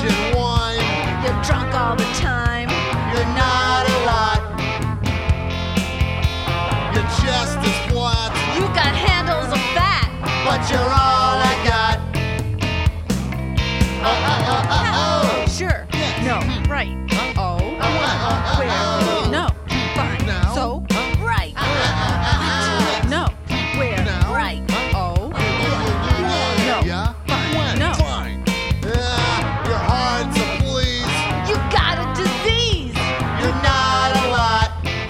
and wine. You're drunk all the time. You're not a lot. You're just as flat, You got handles of fat. but you're all I got. Oh. Sure. No. Right. Oh. Where? No. Fine. Now? So. Right. No. Where? Now? Right. Oh. No. Yeah? Fine. No. Fine. You're hard to please. You got a disease. You're not a lot.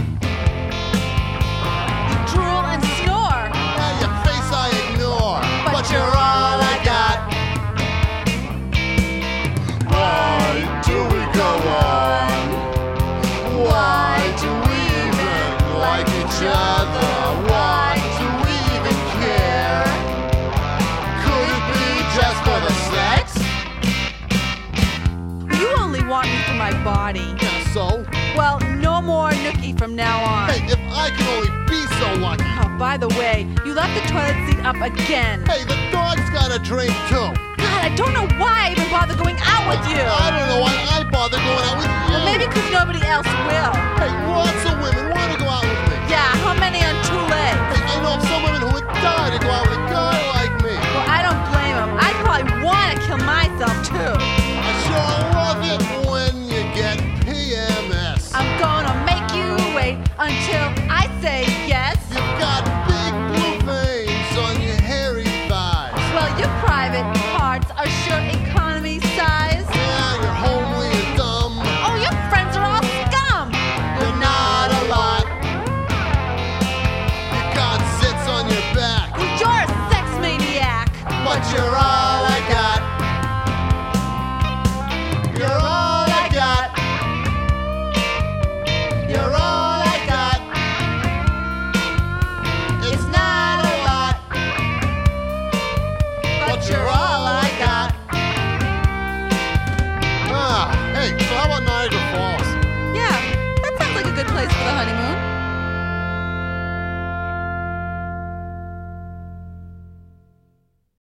You drool and snore. Your face I ignore, but you're all I got. Why do we go on? Why do we even like each other? Why do we even care? Could it be just for the sex? You only want me for my body. Yeah, so? Well, no more Nookie from now on. Hey, if I can only be so lucky. Oh, by the way, you left the toilet seat up again. Hey, the dog's got a drink too. God, I don't know why I even bother going out with you. I don't know why I bother going out with you. Well, maybe because nobody else will. Hey, lots of women want to go out with me. Yeah, how many on 2 legs? Hey, I know of some women who would die to go out with a guy like me. Well, I don't blame them. I'd probably want to kill myself, too.